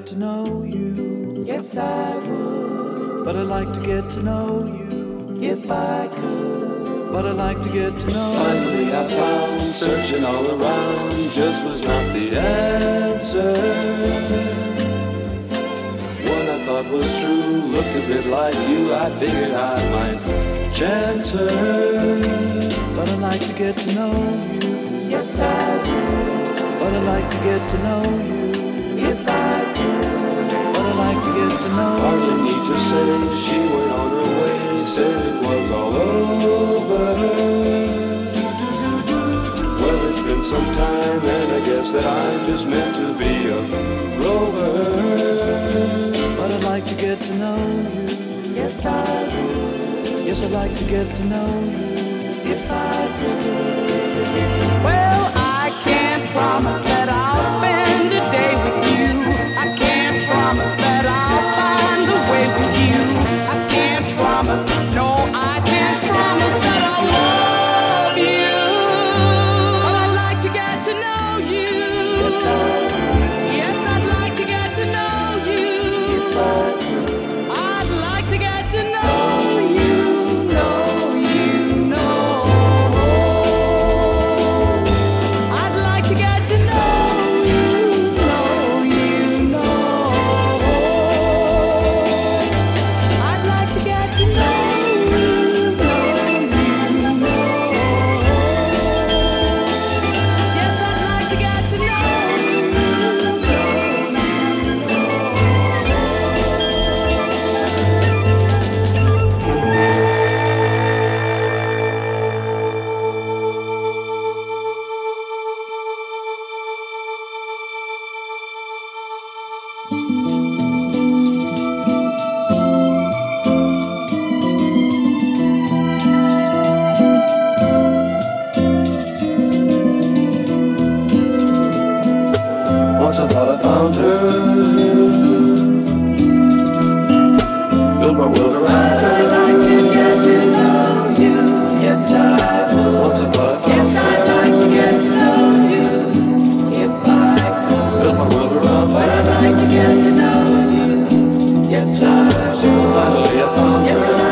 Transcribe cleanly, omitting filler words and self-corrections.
to know you. Yes, I would. But I'd like to get to know you. If I could. But I'd like to get to know you. Finally I found, searching all around, just was not the answer. One I thought was true, looked a bit like you, I figured I might chance her. But I'd like to get to know you. Yes, I would. But I'd like to get to know you. If I could. But I'd like to get to know you. Hardly need to say, she went on her way, said it was all over. Well, it's been some time, and I guess that I'm just meant to be a rover. But I'd like to get to know you. Yes, I would. Yes, I'd like to get to know you. If I could. Well, I can't promise that I'll spend a day with you. I can't promise that I'll find a way with you. I can't promise, no, I can't promise that I'll love you. But I'd like to get to know you. Yes, I would. Yes, I'd like to get to know you. If I could. I'd like to get to know you. I'd like to get to know you, I'd like to get to know you, Yes, I'd like to get to know you, Once I thought I found her, built my world around her. I'd like to get to know you. Yes, I would. Once I thought I found Yes, I'd her, like to get to know you. If I could. built my world around But her. I'd like to get to know you. Yes, I would. Finally I found Yes, her. I'd